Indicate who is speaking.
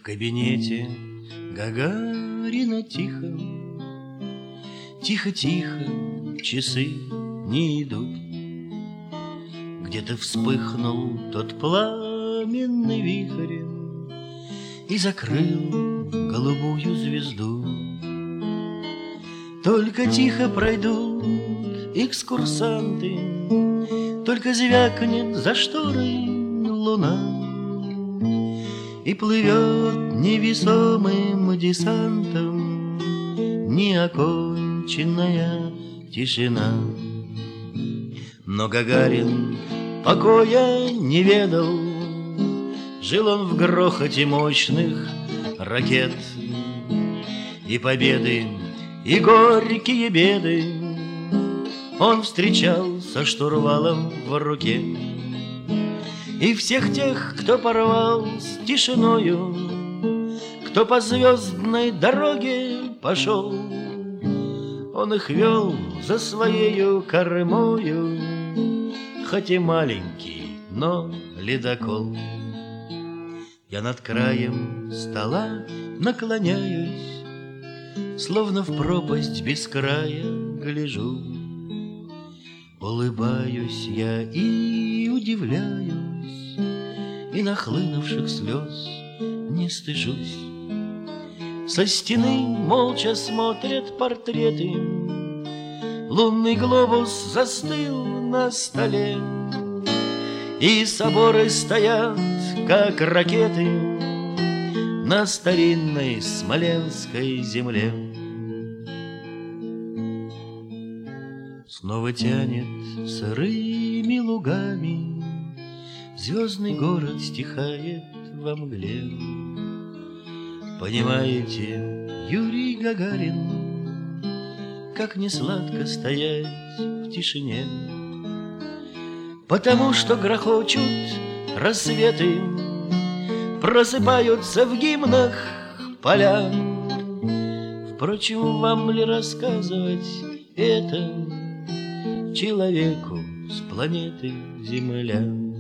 Speaker 1: В кабинете Гагарина тихо, тихо-тихо, часы не идут. Где-то вспыхнул тот пламенный вихрь и закрыл голубую звезду. Только тихо пройдут экскурсанты, только звякнет за шторой луна, и плывет невесомым десантом неоконченная тишина. Но Гагарин покоя не ведал, жил он в грохоте мощных ракет, и победы, и горькие беды он встречал со штурвалом в руке. И всех тех, кто порвал с тишиною, кто по звездной дороге пошел, он их вел за своею кормою, хоть и маленький, но ледокол. Я над краем стола наклоняюсь, словно в пропасть без края гляжу. Улыбаюсь я и удивляюсь, и нахлынувших слез не стыжусь. Со стены молча смотрят портреты, лунный глобус застыл на столе, и соборы стоят, как ракеты, на старинной смоленской земле. Снова тянет сырыми лугами, звездный город стихает во мгле. Понимаете, Юрий Гагарин, как несладко стоять в тишине, потому что грохочут рассветы, просыпаются в гимнах поля. Впрочем, вам ли рассказывать это человеку с планеты Земля?